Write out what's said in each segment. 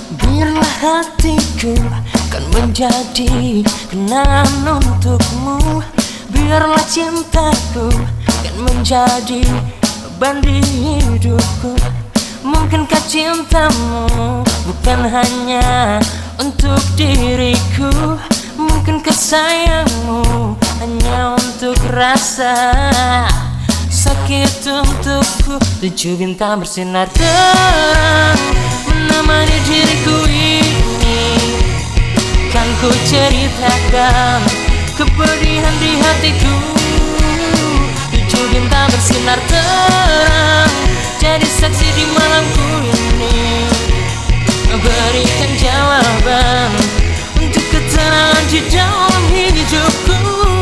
Biarlah hatiku kan menjadi kenangan untukmu. Biarlah cintaku kan menjadi beban di hidupku. Mungkinkah cintamu bukan hanya untuk diriku? Mungkinkah sayangmu hanya untuk rasa sakit untukku? 7 bintang bersinar terang menemani diriku ini. Kan ku ceritakan kepedihan di hatiku. 7 bintang bersinar terang jadi saksi di malamku ini. Berikan jawaban untuk ketenangan di dalam hidupku.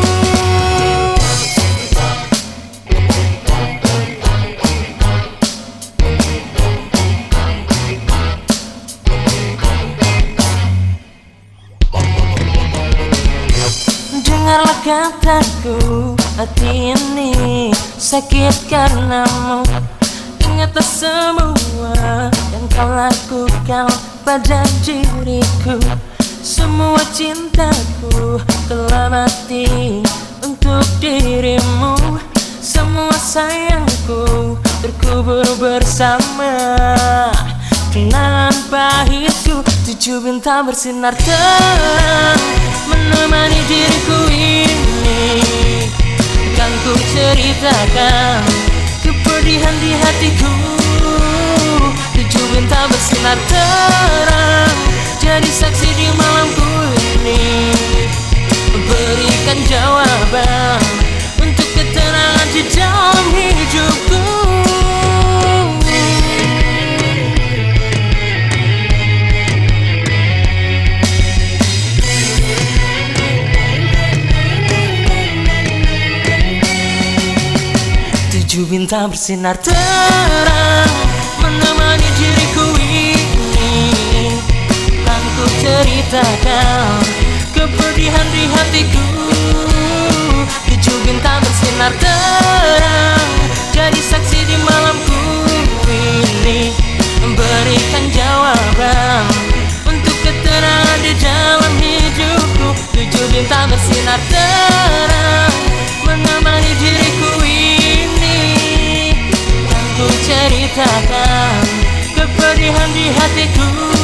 Dengarlah kataku, hati ini sakit karenamu. Ingatlah semua yang kau lakukan pada diriku. Semua cintaku telah mati untuk dirimu. Semua sayangku terkubur bersama kenangan pahitku. 7 bintang bersinar terang menemani diriku ini. Kan ku ceritakan kepedihan di hatiku. 7 bintang bersinar terang jadi saksi di malamku ini. Berikan jawaban untuk ketenangan di dalam hidupku. Tujuh bintang bersinar terang menemani diriku ini. Kan ku ceritakan kepedihan di hatiku. 7 bintang bersinar terang jadi saksi di malamku ini. Berikan jawaban untuk ketenangan di dalam hidupku. 7 bintang bersinar terang menemani diriku ini. Kan ku ceritakan kepedihan di hatiku.